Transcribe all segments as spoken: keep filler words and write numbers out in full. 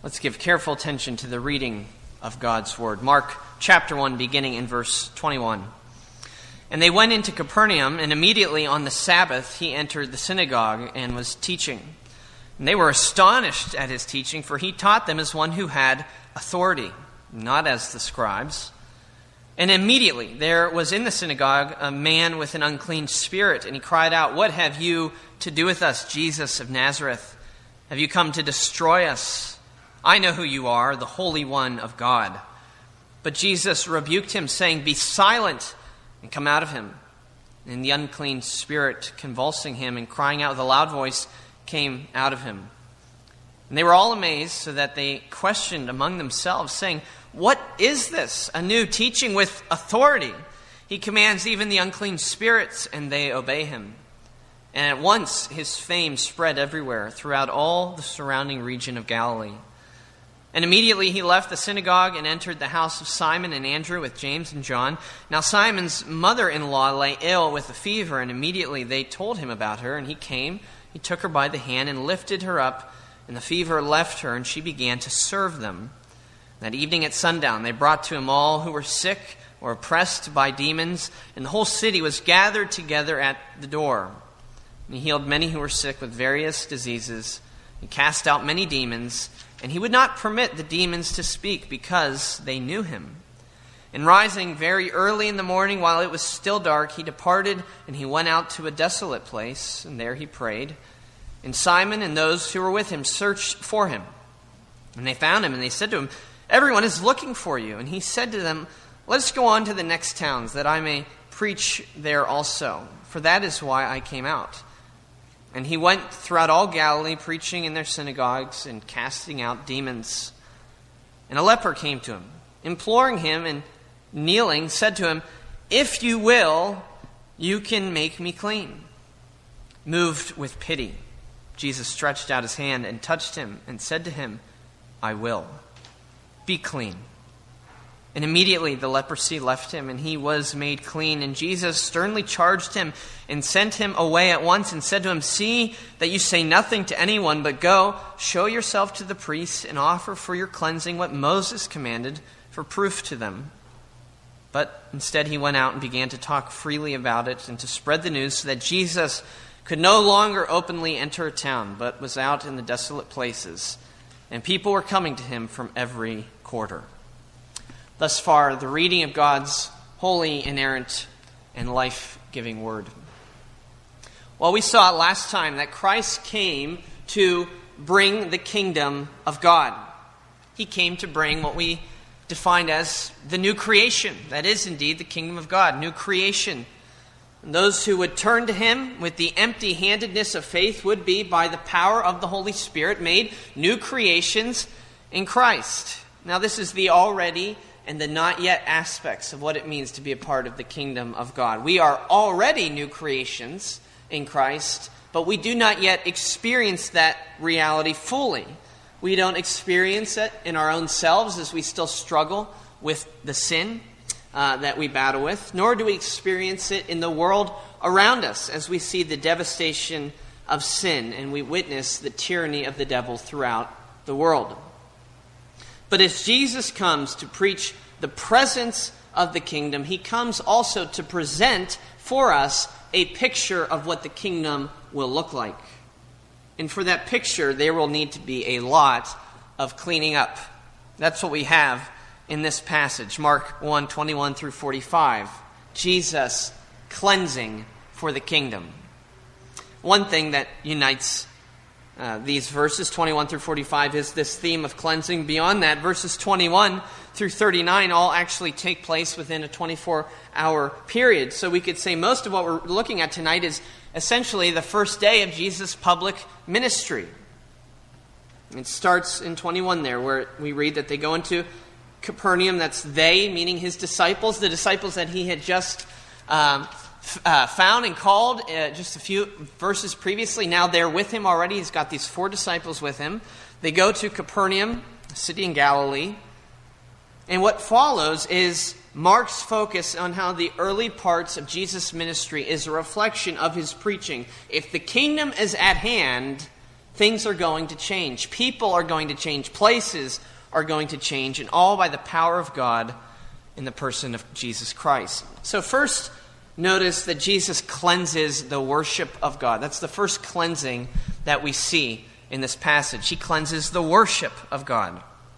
Let's give careful attention to the reading of God's word. Mark chapter one, beginning in verse twenty-one. And they went into Capernaum, and immediately on the Sabbath he entered the synagogue and was teaching. And they were astonished at his teaching, for he taught them as one who had authority, not as the scribes. And immediately there was in the synagogue a man with an unclean spirit, and he cried out, "What have you to do with us, Jesus of Nazareth? Have you come to destroy us? I know who you are, the Holy One of God." But Jesus rebuked him, saying, "Be silent and come out of him." And the unclean spirit, convulsing him and crying out with a loud voice, came out of him. And they were all amazed, so that they questioned among themselves, saying, "What is this? A new teaching with authority. He commands even the unclean spirits, and they obey him." And at once his fame spread everywhere, throughout all the surrounding region of Galilee. And immediately he left the synagogue and entered the house of Simon and Andrew with James and John. Now Simon's mother-in-law lay ill with a fever, and immediately they told him about her. And he came, he took her by the hand and lifted her up, and the fever left her, and she began to serve them. That evening at sundown they brought to him all who were sick or oppressed by demons, and the whole city was gathered together at the door. And he healed many who were sick with various diseases, and cast out many demons, and he would not permit the demons to speak, because they knew him. And rising very early in the morning, while it was still dark, he departed, and he went out to a desolate place, and there he prayed. And Simon and those who were with him searched for him. And they found him, and they said to him, "Everyone is looking for you." And he said to them, "Let us go on to the next towns, that I may preach there also, for that is why I came out." And he went throughout all Galilee, preaching in their synagogues and casting out demons. And a leper came to him, imploring him, and kneeling, said to him, "If you will, you can make me clean." Moved with pity, Jesus stretched out his hand and touched him and said to him, "I will. Be clean." And immediately the leprosy left him, and he was made clean. And Jesus sternly charged him and sent him away at once and said to him, "See that you say nothing to anyone, but go, show yourself to the priests, and offer for your cleansing what Moses commanded for proof to them." But instead he went out and began to talk freely about it and to spread the news, so that Jesus could no longer openly enter a town, but was out in the desolate places. And people were coming to him from every quarter. Thus far, the reading of God's holy, inerrant, and life-giving word. Well, we saw last time that Christ came to bring the kingdom of God. He came to bring what we defined as the new creation. That is indeed the kingdom of God, new creation. And those who would turn to him with the empty-handedness of faith would be, by the power of the Holy Spirit, made new creations in Christ. Now, this is the already and the not yet aspects of what it means to be a part of the kingdom of God. We are already new creations in Christ, but we do not yet experience that reality fully. We don't experience it in our own selves, as we still struggle with the sin uh, that we battle with, nor do we experience it in the world around us, as we see the devastation of sin and we witness the tyranny of the devil throughout the world. But as Jesus comes to preach the presence of the kingdom, he comes also to present for us a picture of what the kingdom will look like. And for that picture, there will need to be a lot of cleaning up. That's what we have in this passage, Mark one, twenty-one through forty-five. Jesus cleansing for the kingdom. One thing that unites Uh, these verses, twenty-one through forty-five, is this theme of cleansing. Beyond that, verses twenty-one through thirty-nine all actually take place within a twenty-four hour period. So we could say most of what we're looking at tonight is essentially the first day of Jesus' public ministry. It starts in twenty-one there, where we read that they go into Capernaum. That's they, meaning his disciples, the disciples that he had just um, Uh, found and called uh, just a few verses previously. Now they're with him already. He's got these four disciples with him. They go to Capernaum, a city in Galilee. And what follows is Mark's focus on how the early parts of Jesus' ministry is a reflection of his preaching. If the kingdom is at hand, Things are going to change. People are going to change. Places are going to change, and all by the power of God in the person of Jesus Christ. So first, notice that Jesus cleanses the worship of God. That's the first cleansing that we see in this passage. He cleanses the worship of God.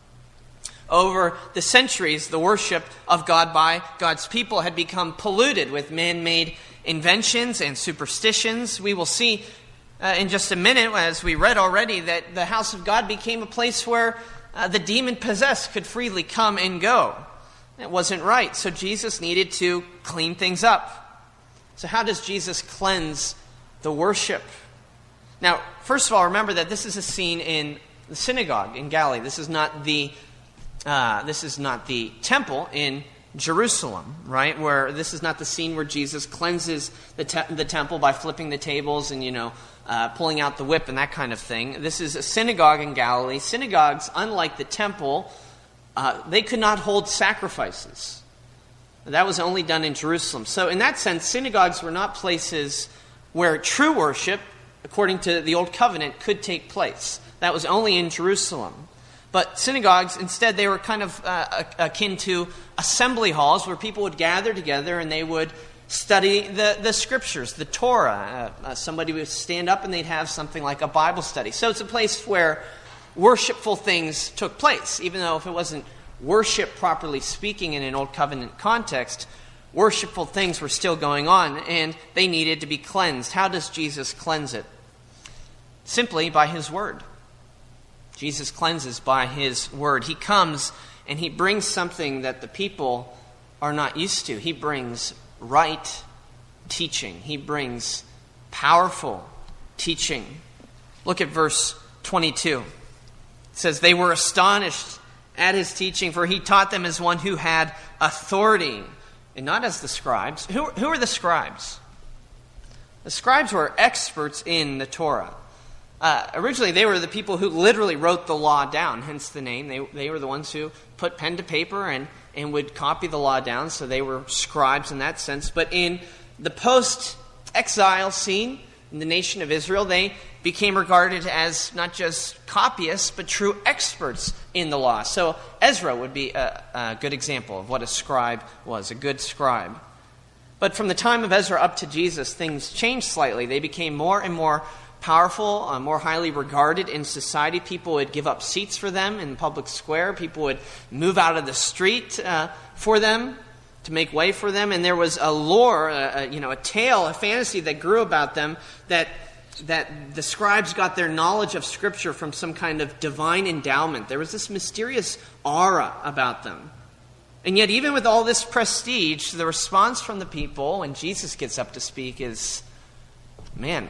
Over the centuries, the worship of God by God's people had become polluted with man-made inventions and superstitions. We will see uh, in just a minute, as we read already, that the house of God became a place where uh, the demon-possessed could freely come and go. It wasn't right, so Jesus needed to clean things up. So how does Jesus cleanse the worship? Now, first of all, remember that this is a scene in the synagogue in Galilee. This is not the uh, this is not the temple in Jerusalem, right? Where this is not the scene where Jesus cleanses the te- the temple by flipping the tables and you know uh, pulling out the whip and that kind of thing. This is a synagogue in Galilee. Synagogues, unlike the temple, uh, they could not hold sacrifices. That was only done in Jerusalem. So, in that sense, synagogues were not places where true worship, according to the Old Covenant, could take place. That was only in Jerusalem. But synagogues, instead, they were kind of uh, akin to assembly halls where people would gather together and they would study the, the scriptures, the Torah. Uh, uh, somebody would stand up and they'd have something like a Bible study. So it's a place where worshipful things took place, even though if it wasn't worship properly speaking in an Old Covenant context, worshipful things were still going on and they needed to be cleansed. How does Jesus cleanse it? Simply by His Word. Jesus cleanses by His Word. He comes and He brings something that the people are not used to. He brings right teaching. He brings powerful teaching. Look at verse twenty-two. It says, "They were astonished at His teaching, for He taught them as one who had authority, and not as the scribes." Who, who are the scribes? The scribes were experts in the Torah. Uh, originally, they were the people who literally wrote the law down, hence the name. They, they were the ones who put pen to paper and, and would copy the law down, so they were scribes in that sense. But in the post-exile scene, in the nation of Israel, they became regarded as not just copyists, but true experts in the law. So Ezra would be a, a good example of what a scribe was, a good scribe. But from the time of Ezra up to Jesus, things changed slightly. They became more and more powerful, uh, more highly regarded in society. People would give up seats for them in the public square. People would move out of the street uh, for them, to make way for them. And there was a lore, a, a, you know, a tale, a fantasy that grew about them that that the scribes got their knowledge of Scripture from some kind of divine endowment. There was this mysterious aura about them. And yet, even with all this prestige, the response from the people when Jesus gets up to speak is, man,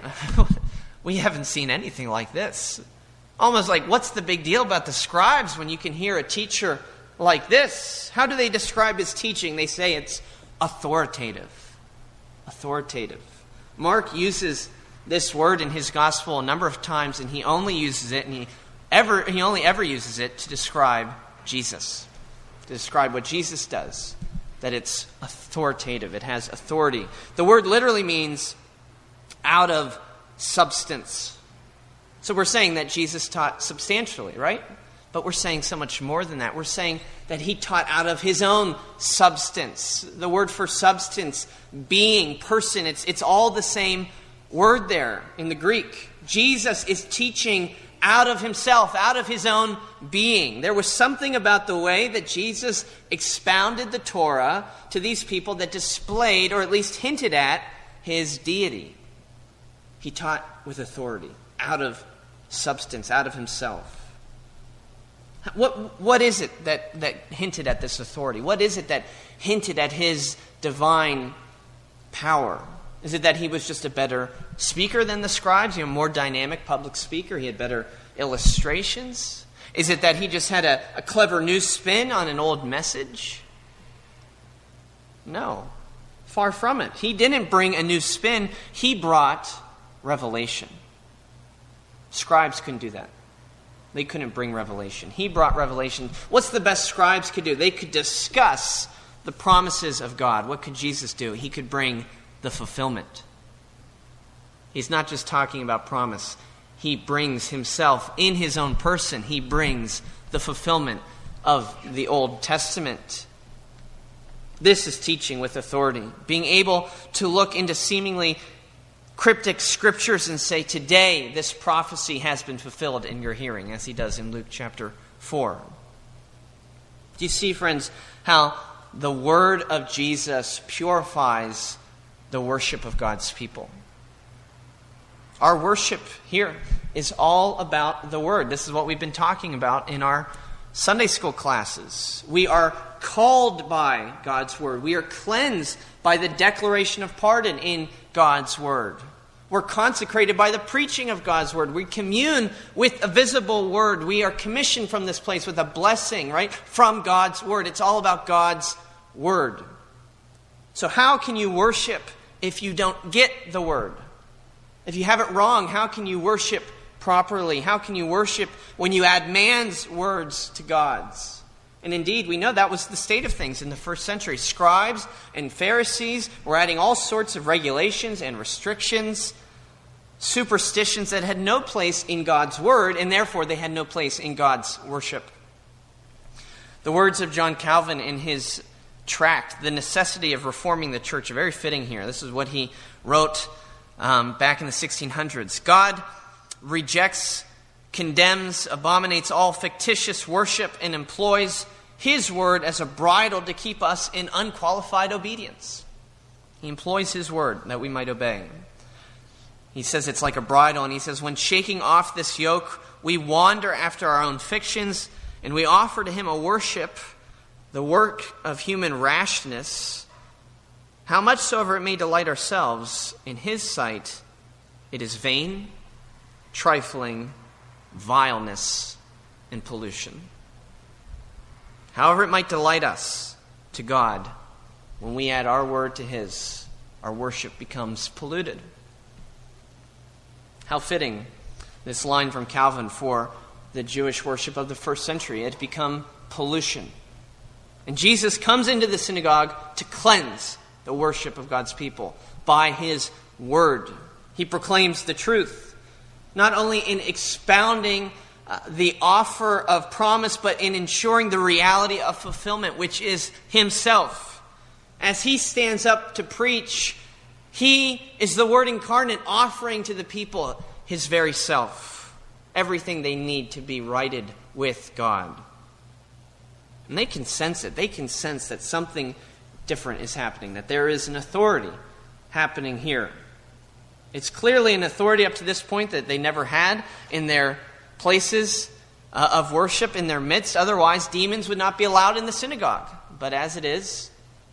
we haven't seen anything like this. Almost like, what's the big deal about the scribes when you can hear a teacher like this? How do they describe his teaching? They say it's authoritative. Authoritative. Mark uses this word in his gospel a number of times, and he only uses it, and he ever he only ever uses it to describe Jesus, to describe what Jesus does, that it's authoritative. It has authority. The word literally means out of substance. So we're saying that Jesus taught substantially, right? But we're saying so much more than that. We're saying that he taught out of his own substance. The word for substance, being, person, it's it's all the same word there in the Greek. Jesus is teaching out of himself, out of his own being. There was something about the way that Jesus expounded the Torah to these people that displayed, or at least hinted at, his deity. He taught with authority, out of substance, out of himself. What what is it that, that hinted at this authority? What is it that hinted at his divine power? Is it that he was just a better speaker than the scribes, you know, more dynamic public speaker? He had better illustrations? Is it that he just had a, a clever new spin on an old message? No, far from it. He didn't bring a new spin. He brought revelation. Scribes couldn't do that. They couldn't bring revelation. He brought revelation. What's the best scribes could do? They could discuss the promises of God. What could Jesus do? He could bring the fulfillment. He's not just talking about promise. he brings himself in his own person. He brings the fulfillment of the Old Testament. This is teaching with authority. Being able to look into seemingly cryptic scriptures and say, today this prophecy has been fulfilled in your hearing, as he does in Luke chapter four. Do you see, friends, how the word of Jesus purifies the worship of God's people? Our worship here is all about the word. This is what we've been talking about in our Sunday school classes. We are called by God's word. We are cleansed by the declaration of pardon in God's word. We're consecrated by the preaching of God's word. We commune with a visible word. We are commissioned from this place with a blessing, right, from God's word. It's all about God's word. So how can you worship if you don't get the word? If you have it wrong, how can you worship properly? How can you worship when you add man's words to God's? And indeed, we know that was the state of things in the first century. Scribes and Pharisees were adding all sorts of regulations and restrictions, superstitions that had no place in God's word, and therefore they had no place in God's worship. The words of John Calvin in his tract, The Necessity of Reforming the Church, are very fitting here. This is what he wrote um, back in the sixteen hundreds. God rejects, condemns, abominates all fictitious worship, and employs his word as a bridle to keep us in unqualified obedience. He employs his word that we might obey. He says it's like a bridle, and he says, when shaking off this yoke, we wander after our own fictions, and we offer to him a worship, the work of human rashness. How much soever it may delight ourselves, in his sight it is vain, trifling, vileness, and pollution. However it might delight us, to God, when we add our word to his, our worship becomes polluted. How fitting, this line from Calvin, for the Jewish worship of the first century. It had become pollution. And Jesus comes into the synagogue to cleanse the worship of God's people by his word. He proclaims the truth, not only in expounding uh, the offer of promise, but in ensuring the reality of fulfillment, which is himself. As he stands up to preach, he is the Word incarnate, offering to the people his very self, everything they need to be righted with God. And they can sense it. They can sense that something different is happening, that there is an authority happening here. It's clearly an authority up to this point that they never had in their places uh, of worship in their midst. Otherwise, demons would not be allowed in the synagogue. But as it is,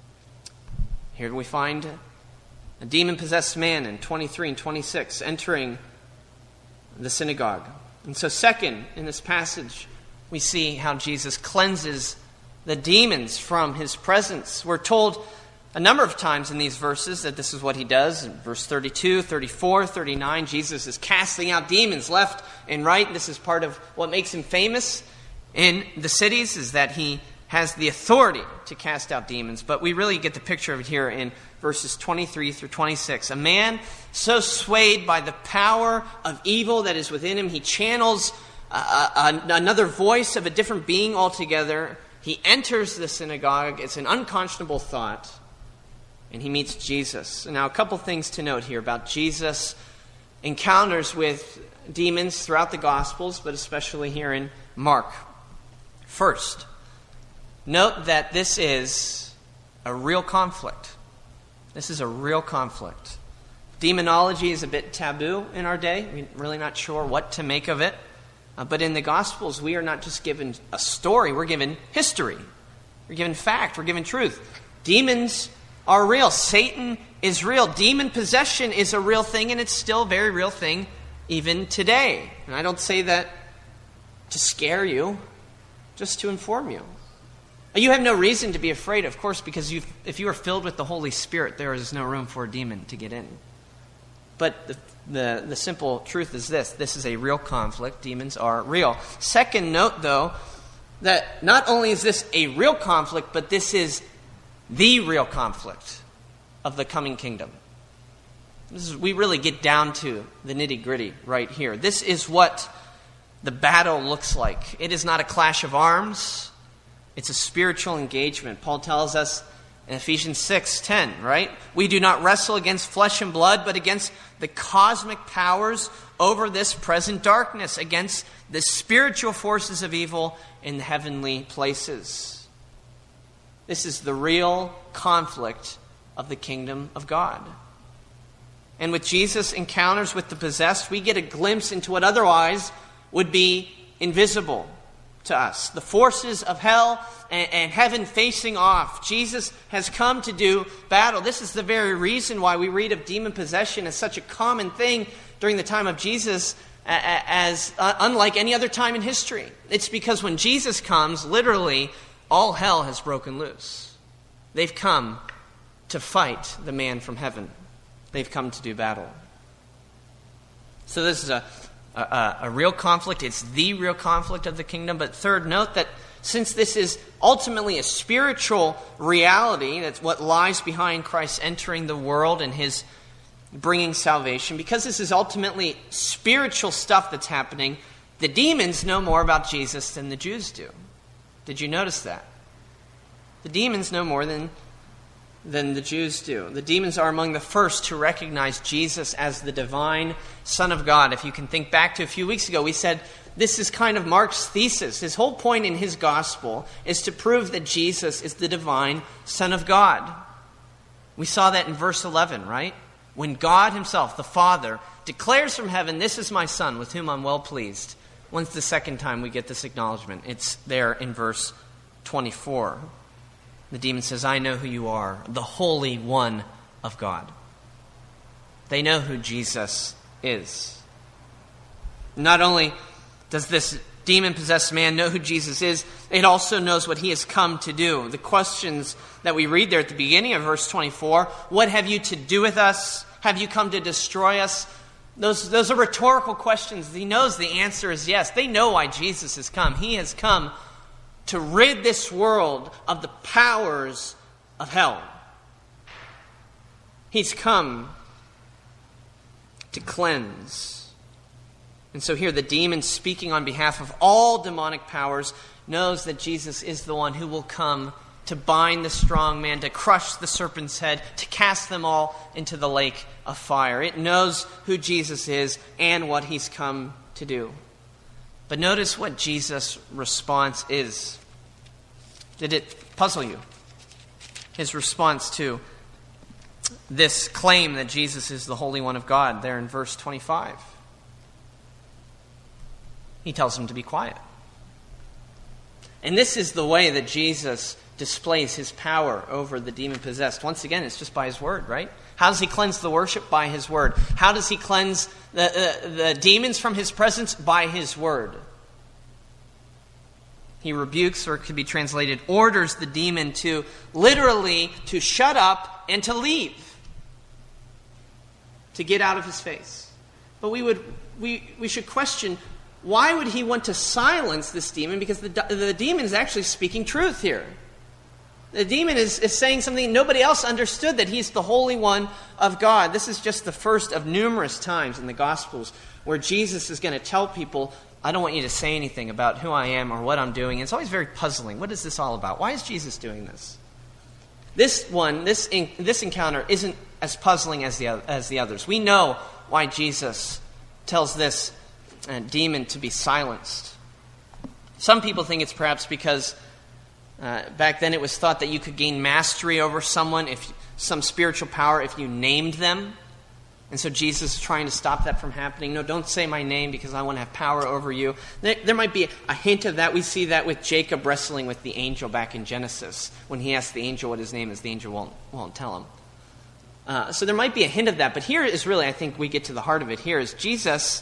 here we find a demon-possessed man in twenty-three and twenty-six entering the synagogue. And so second, in this passage, we see how Jesus cleanses the demons from his presence. We're told a number of times in these verses that this is what he does. In verse thirty-two, thirty-four, thirty-nine, Jesus is casting out demons left and right. This is part of what makes him famous in the cities, is that he has the authority to cast out demons. But we really get the picture of it here in verses twenty-three through twenty-six. A man so swayed by the power of evil that is within him, he channels uh, uh, another voice of a different being altogether. He enters the synagogue. It's an unconscionable thought. And he meets Jesus. Now, a couple things to note here about Jesus' encounters with demons throughout the Gospels, but especially here in Mark. First, note that this is a real conflict. This is a real conflict. Demonology is a bit taboo in our day. We're really not sure what to make of it. Uh, but in the Gospels, we are not just given a story. We're given history. We're given fact. We're given truth. Demons are real. Satan is real. Demon possession is a real thing, and it's still a very real thing even today. And I don't say that to scare you, just to inform you. You have no reason to be afraid, of course, because you've, if you are filled with the Holy Spirit, there is no room for a demon to get in. But the, the, the simple truth is this. This is a real conflict. Demons are real. Second, note, though, that not only is this a real conflict, but this is the real conflict of the coming kingdom. This is, we really get down to the nitty-gritty right here. This is what the battle looks like. It is not a clash of arms. It's a spiritual engagement. Paul tells us in Ephesians six ten, right? We do not wrestle against flesh and blood, but against the cosmic powers over this present darkness, against the spiritual forces of evil in the heavenly places. This is the real conflict of the kingdom of God. And with Jesus' encounters with the possessed, we get a glimpse into what otherwise would be invisible to us. The forces of hell and, and heaven facing off. Jesus has come to do battle. This is the very reason why we read of demon possession as such a common thing during the time of Jesus, as uh, unlike any other time in history. It's because when Jesus comes, literally, all hell has broken loose. They've come to fight the man from heaven. They've come to do battle. So this is a A, a real conflict. It's the real conflict of the kingdom. But third, note that since this is ultimately a spiritual reality, that's what lies behind Christ entering the world and his bringing salvation, because this is ultimately spiritual stuff that's happening, the demons know more about Jesus than the Jews do. Did you notice that? The demons know more than than the Jews do. The demons are among the first to recognize Jesus as the divine Son of God. If you can think back to a few weeks ago, we said this is kind of Mark's thesis. His whole point in his gospel is to prove that Jesus is the divine Son of God. We saw that in verse eleven, right? When God himself, the Father, declares from heaven, "This is my Son with whom I'm well pleased." When's the second time we get this acknowledgement? It's there in verse twenty-four. The demon says, "I know who you are, the Holy One of God." They know who Jesus is. Not only does this demon-possessed man know who Jesus is, it also knows what he has come to do. The questions that we read there at the beginning of verse twenty-four, "What have you to do with us? Have you come to destroy us?" Those, those are rhetorical questions. He knows the answer is yes. They know why Jesus has come. He has come to rid this world of the powers of hell. He's come to cleanse. And so here the demon, speaking on behalf of all demonic powers, knows that Jesus is the one who will come to bind the strong man, to crush the serpent's head, to cast them all into the lake of fire. It knows who Jesus is and what he's come to do. But notice what Jesus' response is. Did it puzzle you? His response to this claim that Jesus is the Holy One of God there in verse twenty-five. He tells him to be quiet. And this is the way that Jesus displays his power over the demon-possessed. Once again, it's just by his word, right? How does he cleanse the worship? By his word. How does he cleanse the, uh, the demons from his presence? By his word. He rebukes, or it could be translated, orders the demon to literally to shut up and to leave. To get out of his face. But we would we, we should question, why would he want to silence this demon? Because the, the demon is actually speaking truth here. The demon is, is saying something nobody else understood, that he's the Holy One of God. This is just the first of numerous times in the Gospels where Jesus is going to tell people, I don't want you to say anything about who I am or what I'm doing. And it's always very puzzling. What is this all about? Why is Jesus doing this? This one, this in, this encounter isn't as puzzling as the as the others. We know why Jesus tells this uh, demon to be silenced. Some people think it's perhaps because uh, back then it was thought that you could gain mastery over someone, if some spiritual power, if you named them. And so Jesus is trying to stop that from happening. No, don't say my name because I want to have power over you. There, there might be a hint of that. We see that with Jacob wrestling with the angel back in Genesis. When he asks the angel what his name is, the angel won't, won't tell him. Uh, so there might be a hint of that. But here is really, I think we get to the heart of it here, is Jesus,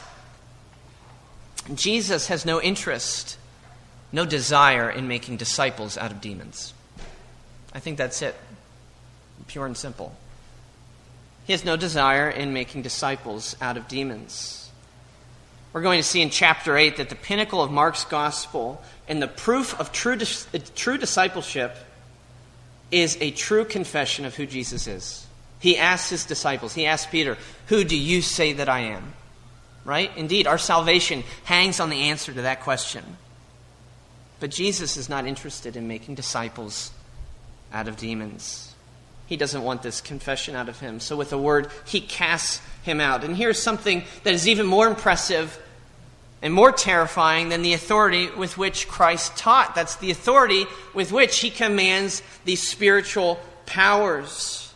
Jesus has no interest, no desire in making disciples out of demons. I think that's it. Pure and simple. He has no desire in making disciples out of demons. We're going to see in chapter eight that the pinnacle of Mark's gospel and the proof of true, true discipleship is a true confession of who Jesus is. He asked his disciples, he asked Peter, who do you say that I am? Right? Indeed, our salvation hangs on the answer to that question. But Jesus is not interested in making disciples out of demons. He doesn't want this confession out of him. So with a word, he casts him out. And here's something that is even more impressive and more terrifying than the authority with which Christ taught. That's the authority with which he commands these spiritual powers.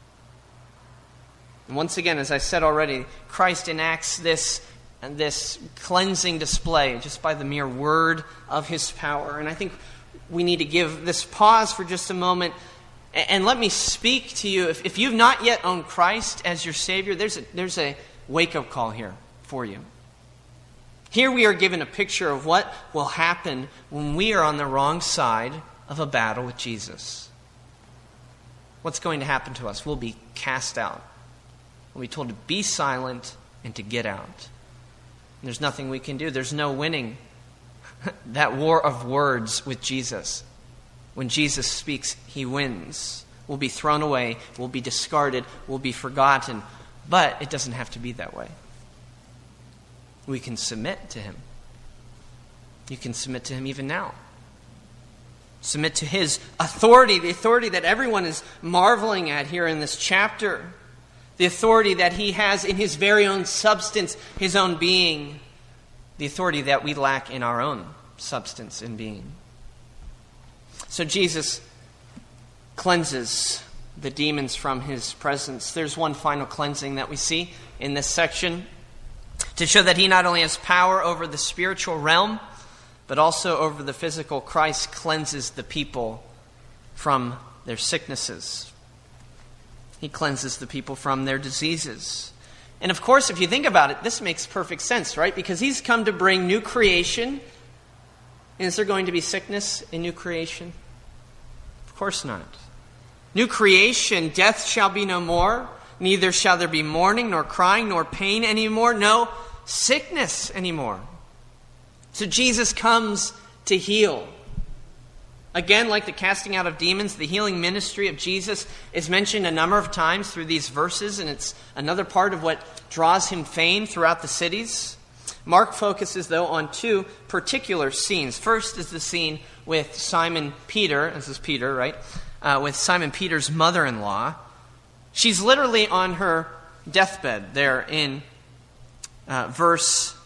And once again, as I said already, Christ enacts this, this cleansing display just by the mere word of his power. And I think we need to give this pause for just a moment. And let me speak to you. If, if you've not yet owned Christ as your Savior, there's a, there's a wake-up call here for you. Here we are given a picture of what will happen when we are on the wrong side of a battle with Jesus. What's going to happen to us? We'll be cast out. We'll be told to be silent and to get out. And there's nothing we can do. There's no winning that war of words with Jesus. When Jesus speaks, he wins. We'll be thrown away. We'll be discarded. We'll be forgotten. But it doesn't have to be that way. We can submit to him. You can submit to him even now. Submit to his authority, the authority that everyone is marveling at here in this chapter. The authority that he has in his very own substance, his own being. The authority that we lack in our own substance and being. So Jesus cleanses the demons from his presence. There's one final cleansing that we see in this section to show that he not only has power over the spiritual realm, but also over the physical. Christ cleanses the people from their sicknesses. He cleanses the people from their diseases. And of course, if you think about it, this makes perfect sense, right? Because he's come to bring new creation. And is there going to be sickness in new creation? Of course not. New creation, death shall be no more. Neither shall there be mourning, nor crying, nor pain anymore. No sickness anymore. So Jesus comes to heal. Again, like the casting out of demons, the healing ministry of Jesus is mentioned a number of times through these verses, and it's another part of what draws him fame throughout the cities. Mark focuses, though, on two particular scenes. First is the scene with Simon Peter, this is Peter, right? Uh, with Simon Peter's mother-in-law. She's literally on her deathbed there in uh, verse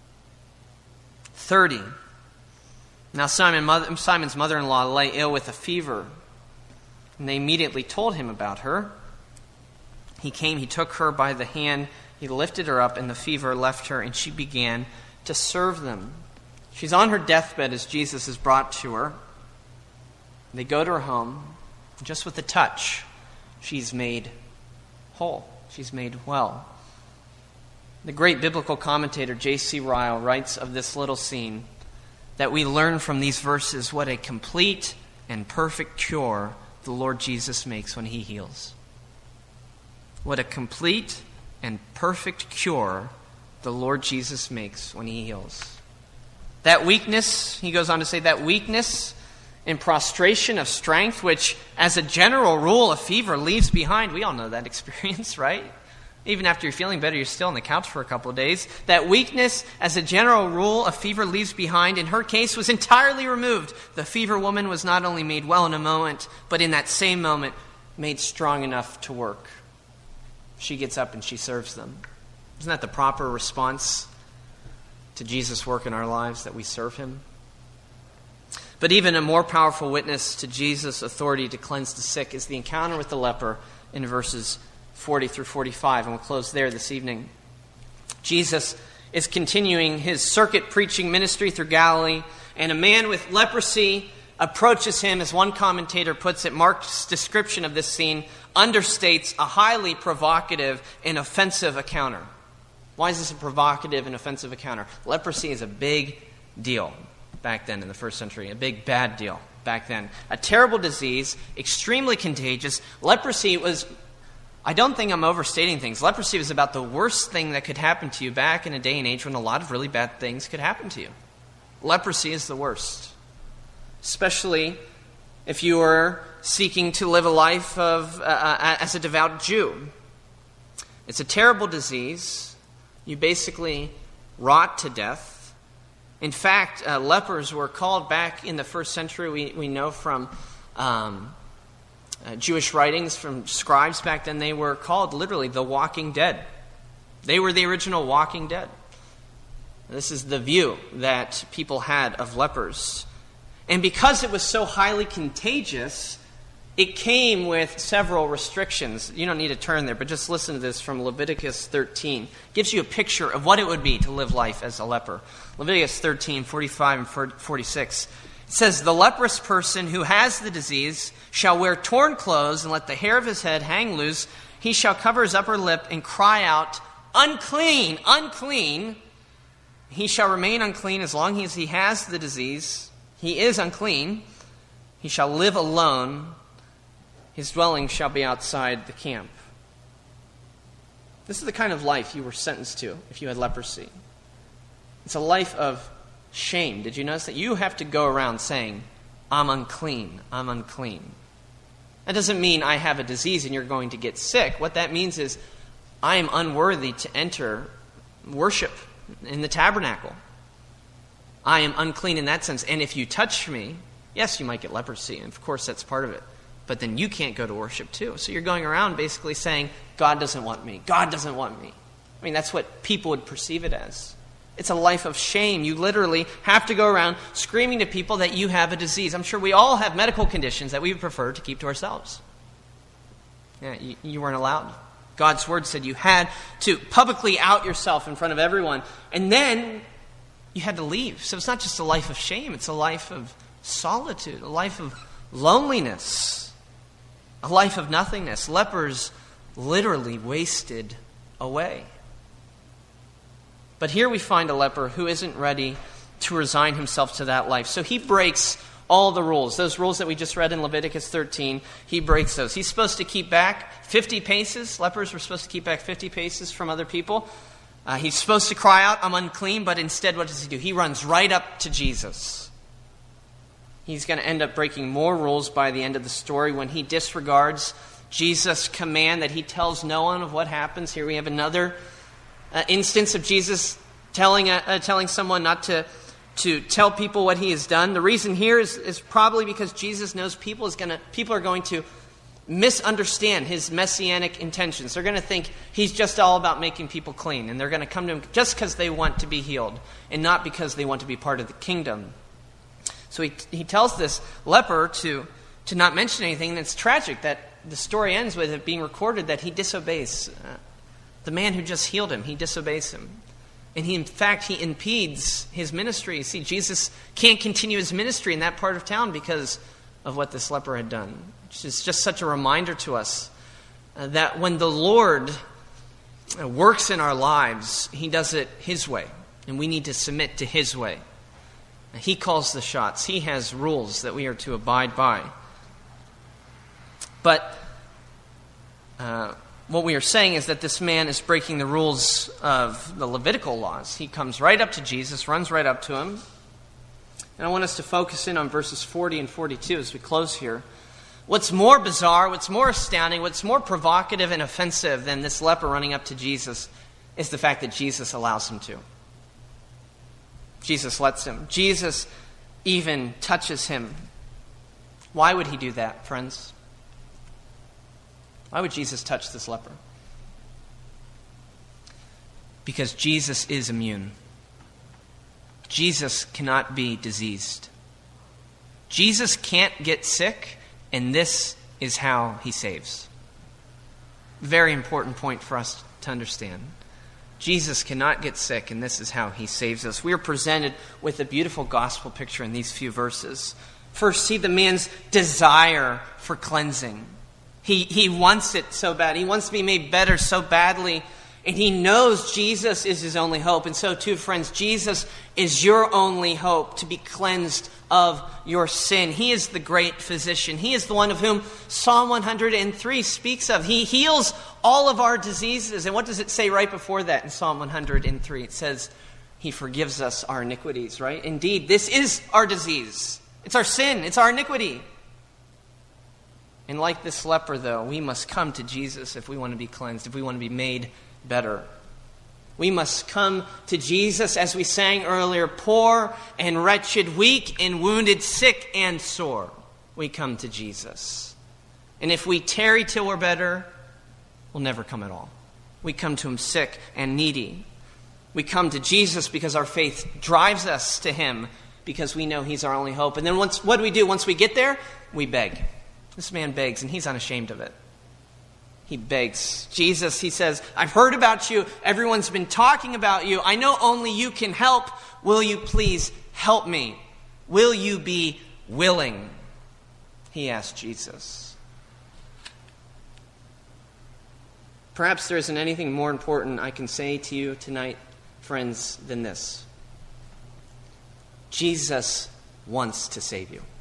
thirty. Now Simon, mother, Simon's mother-in-law lay ill with a fever, and they immediately told him about her. He came, he took her by the hand, he lifted her up, and the fever left her, and she began to serve them. She's on her deathbed as Jesus is brought to her. They go to her home. Just with a touch, she's made whole. She's made well. The great biblical commentator J C Ryle writes of this little scene that we learn from these verses what a complete and perfect cure the Lord Jesus makes when he heals. What a complete and perfect cure the Lord Jesus makes when he heals. That weakness, he goes on to say, that weakness and prostration of strength, which as a general rule a fever leaves behind. We all know that experience, right? Even after you're feeling better, you're still on the couch for a couple of days. That weakness, as a general rule, a fever leaves behind. In her case, was entirely removed. The fever woman was not only made well in a moment, but in that same moment, made strong enough to work. She gets up and she serves them. Isn't that the proper response to Jesus' work in our lives, that we serve him? But even a more powerful witness to Jesus' authority to cleanse the sick is the encounter with the leper in verses forty through forty-five, and we'll close there this evening. Jesus is continuing his circuit preaching ministry through Galilee, and a man with leprosy approaches him. As one commentator puts it, Mark's description of this scene understates a highly provocative and offensive encounter. Why is this a provocative and offensive encounter? Leprosy is a big deal back then in the first century, a big bad deal back then. A terrible disease, extremely contagious. Leprosy was, I don't think I'm overstating things, leprosy was about the worst thing that could happen to you back in a day and age when a lot of really bad things could happen to you. Leprosy is the worst, especially if you were seeking to live a life of uh, as a devout Jew. It's a terrible disease. You basically rot to death. In fact, uh, lepers were called back in the first century, we, we know from um, uh, Jewish writings, from scribes back then, they were called literally the walking dead. They were the original walking dead. This is the view that people had of lepers. And because it was so highly contagious, it came with several restrictions. You don't need to turn there, but just listen to this from Leviticus thirteen. It gives you a picture of what it would be to live life as a leper. Leviticus thirteen, forty-five and forty-six. It says, "The leprous person who has the disease shall wear torn clothes and let the hair of his head hang loose. He shall cover his upper lip and cry out, 'Unclean, unclean.' He shall remain unclean as long as he has the disease. He is unclean. He shall live alone. His dwelling shall be outside the camp." This is the kind of life you were sentenced to if you had leprosy. It's a life of shame. Did you notice that? You have to go around saying, "I'm unclean, I'm unclean." That doesn't mean I have a disease and you're going to get sick. What that means is I am unworthy to enter worship in the tabernacle. I am unclean in that sense. And if you touch me, yes, you might get leprosy. And of course, that's part of it. But then you can't go to worship too. So you're going around basically saying, God doesn't want me. God doesn't want me. I mean, that's what people would perceive it as. It's a life of shame. You literally have to go around screaming to people that you have a disease. I'm sure we all have medical conditions that we would prefer to keep to ourselves. Yeah, you, you weren't allowed. God's word said you had to publicly out yourself in front of everyone. And then you had to leave. So it's not just a life of shame. It's a life of solitude, a life of loneliness, a life of nothingness. Lepers literally wasted away. But here we find a leper who isn't ready to resign himself to that life. So he breaks all the rules. Those rules that we just read in Leviticus thirteen, he breaks those. He's supposed to keep back fifty paces. Lepers were supposed to keep back fifty paces from other people. Uh, he's supposed to cry out, "I'm unclean," but instead what does he do? He runs right up to Jesus. He's going to end up breaking more rules by the end of the story when he disregards Jesus' command that he tells no one of what happens. Here we have another uh, instance of Jesus telling uh, uh, telling someone not to to tell people what he has done. The reason here is, is probably because Jesus knows people is gonna people are going to misunderstand his messianic intentions. They're going to think he's just all about making people clean, and they're going to come to him just because they want to be healed and not because they want to be part of the kingdom. So he he tells this leper to to not mention anything, and it's tragic that the story ends with it being recorded that he disobeys uh, the man who just healed him. He disobeys him. And he, in fact, he impedes his ministry. You see, Jesus can't continue his ministry in that part of town because of what this leper had done. Which is just such a reminder to us uh, that when the Lord uh, works in our lives, he does it his way. And we need to submit to his way. He calls the shots. He has rules that we are to abide by. But uh, what we are saying is that this man is breaking the rules of the Levitical laws. He comes right up to Jesus, runs right up to him. And I want us to focus in on verses forty and forty-two as we close here. What's more bizarre, what's more astounding, what's more provocative and offensive than this leper running up to Jesus is the fact that Jesus allows him to. Jesus lets him. Jesus even touches him. Why would he do that, friends? Why would Jesus touch this leper? Because Jesus is immune. Jesus cannot be diseased. Jesus can't get sick, and this is how he saves. Very important point for us to understand. Jesus cannot get sick, and this is how he saves us. We are presented with a beautiful gospel picture in these few verses. First, see the man's desire for cleansing. He he wants it so bad. He wants to be made better so badly. And he knows Jesus is his only hope. And so too, friends, Jesus is your only hope to be cleansed of your sin. He is the great physician. He is the one of whom Psalm one hundred three speaks of. He heals all of our diseases. And what does it say right before that in Psalm one hundred three? It says, he forgives us our iniquities, right? Indeed, this is our disease. It's our sin. It's our iniquity. And like this leper, though, we must come to Jesus if we want to be cleansed, if we want to be made better. We must come to Jesus, as we sang earlier, poor and wretched, weak and wounded, sick and sore. We come to Jesus. And if we tarry till we're better, we'll never come at all. We come to him sick and needy. We come to Jesus because our faith drives us to him, because we know he's our only hope. And then once, what do we do? Once we get there, we beg. This man begs, and he's unashamed of it. He begs. Jesus, he says, I've heard about you. Everyone's been talking about you. I know only you can help. Will you please help me? Will you be willing? He asked Jesus. Perhaps there isn't anything more important I can say to you tonight, friends, than this. Jesus wants to save you.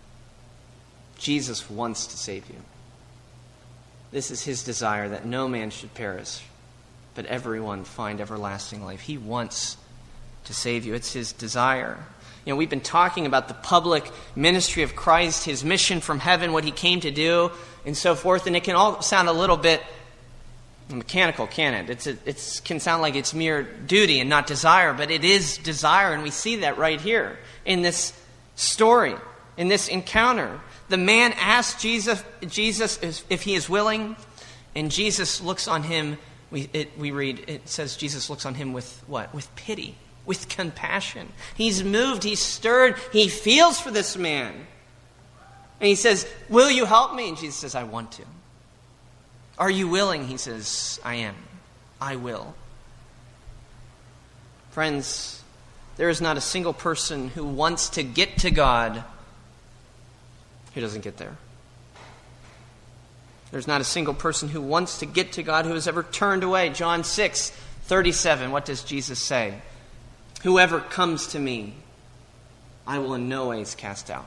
Jesus wants to save you. This is his desire, that no man should perish, but everyone find everlasting life. He wants to save you. It's his desire. You know, we've been talking about the public ministry of Christ, his mission from heaven, what he came to do, and so forth. And it can all sound a little bit mechanical, can it? It's a, it can sound like it's mere duty and not desire, but it is desire, and we see that right here in this story, in this encounter. The man asked Jesus, Jesus if he is willing, and Jesus looks on him. We, it, we read, it says Jesus looks on him with what? With pity, with compassion. He's moved, he's stirred, he feels for this man. And he says, will you help me? And Jesus says, I want to. Are you willing? He says, I am. I will. Friends, there is not a single person who wants to get to God who doesn't get there. There's not a single person who wants to get to God who has ever turned away. John six thirty-seven, what does Jesus say? Whoever comes to me, I will in no ways cast out.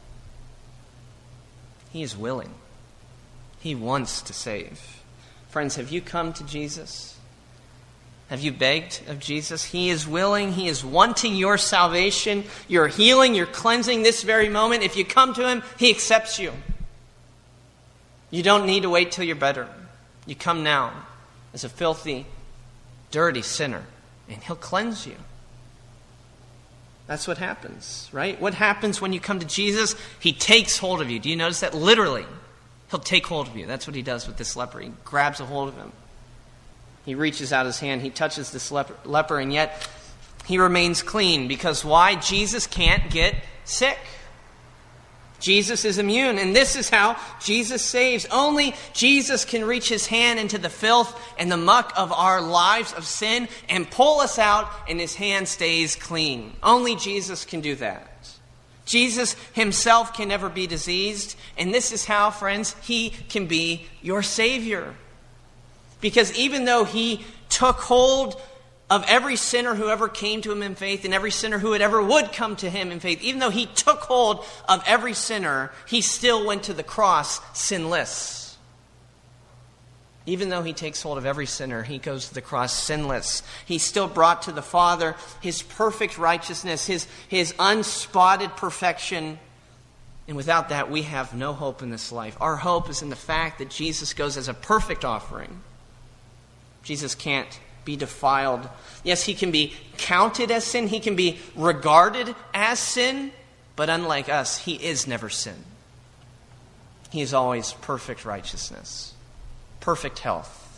He is willing. He wants to save. Friends, have you come to Jesus? Have you begged of Jesus? He is willing. He is wanting your salvation, your healing, your cleansing this very moment. If you come to him, he accepts you. You don't need to wait till you're better. You come now as a filthy, dirty sinner, and he'll cleanse you. That's what happens, right? What happens when you come to Jesus? He takes hold of you. Do you notice that? Literally, he'll take hold of you. That's what he does with this leper. He grabs a hold of him. He reaches out his hand. He touches this leper, leper, and yet he remains clean. Because why? Jesus can't get sick. Jesus is immune, and this is how Jesus saves. Only Jesus can reach his hand into the filth and the muck of our lives of sin and pull us out, and his hand stays clean. Only Jesus can do that. Jesus himself can never be diseased, and this is how, friends, he can be your Savior. Because even though he took hold of every sinner who ever came to him in faith, and every sinner who had ever would come to him in faith, even though he took hold of every sinner, he still went to the cross sinless. Even though he takes hold of every sinner, he goes to the cross sinless. He still brought to the Father his perfect righteousness, his, his unspotted perfection. And without that, we have no hope in this life. Our hope is in the fact that Jesus goes as a perfect offering. Jesus can't be defiled. Yes, he can be counted as sin. He can be regarded as sin. But unlike us, he is never sin. He is always perfect righteousness, perfect health.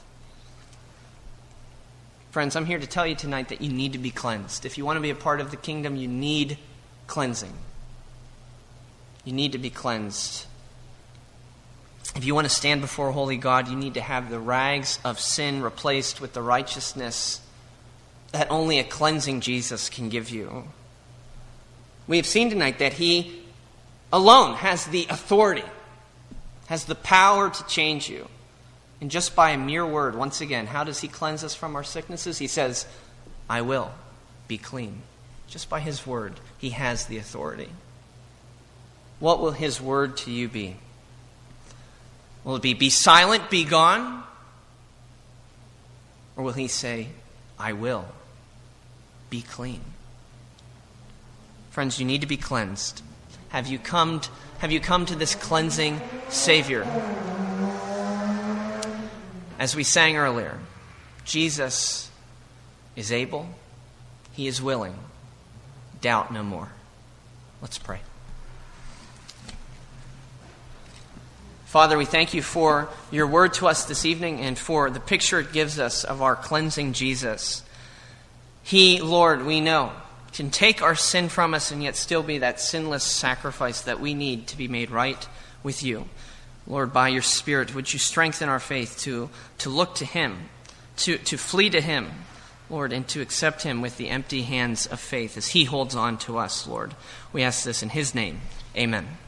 Friends, I'm here to tell you tonight that you need to be cleansed. If you want to be a part of the kingdom, you need cleansing. You need to be cleansed. If you want to stand before a holy God, you need to have the rags of sin replaced with the righteousness that only a cleansing Jesus can give you. We have seen tonight that he alone has the authority, has the power to change you. And just by a mere word, once again, how does he cleanse us from our sicknesses? He says, I will be clean. Just by his word, he has the authority. What will his word to you be? Will it be, be silent, be gone? Or will he say, I will be clean? Friends, you need to be cleansed. Have you come have you come to this cleansing Savior? As we sang earlier, Jesus is able, he is willing. Doubt no more. Let's pray. Father, we thank you for your word to us this evening and for the picture it gives us of our cleansing Jesus. He, Lord, we know, can take our sin from us and yet still be that sinless sacrifice that we need to be made right with you. Lord, by your Spirit, would you strengthen our faith to, to look to him, to, to flee to him, Lord, and to accept him with the empty hands of faith as he holds on to us, Lord. We ask this in his name. Amen.